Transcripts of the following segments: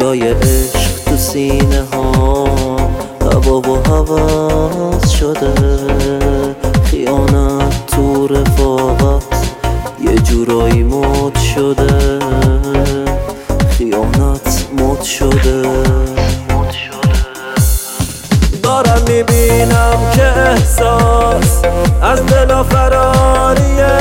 دریای عشق تو سینه ها هوا و هوس شده، خیانت تو رفاقت یه جورایی مد شده، خیانت مد شده. دارم میبینم که احساس از دل فراریه،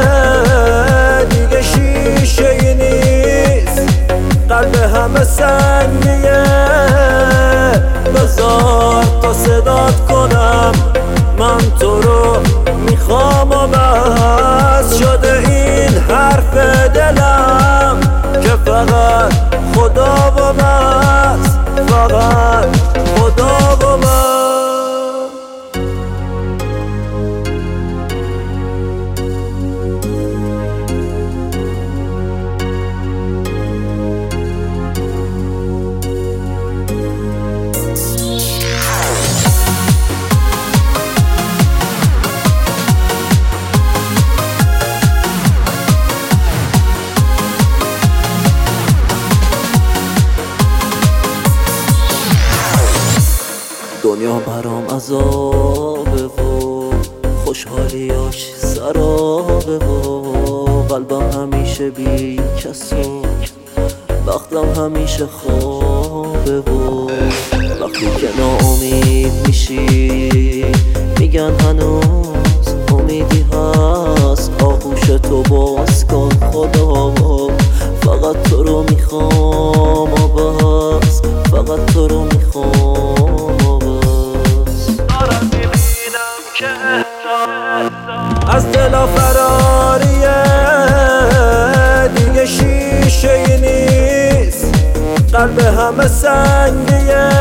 دیگه شیشه ای نیست، قلب همه سنگیه. بذار تا صدات کنم، من تو رو میخوام و بس شده این حرف دلم که فقط خدا و بس، فقط خدا و بس. دنیا برام عذابه و خوشحالیاش سرابه و قلبم همیشه بی کس و وقتم همیشه خوابه و وقتی که ناامید میشی میگن هنوز امیدی هست، آغوش تو باز کن خدا، فقط تو رو میخوام و بس، فقط تو رو میخوام. از دل فراریه، دیگه شیشه ای نیست، قلب همه سنگیه.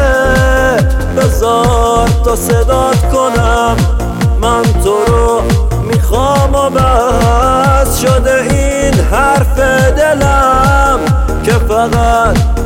بذار تا صدات کنم، من تو رو میخوام و بس شده این حرف دلم که فقط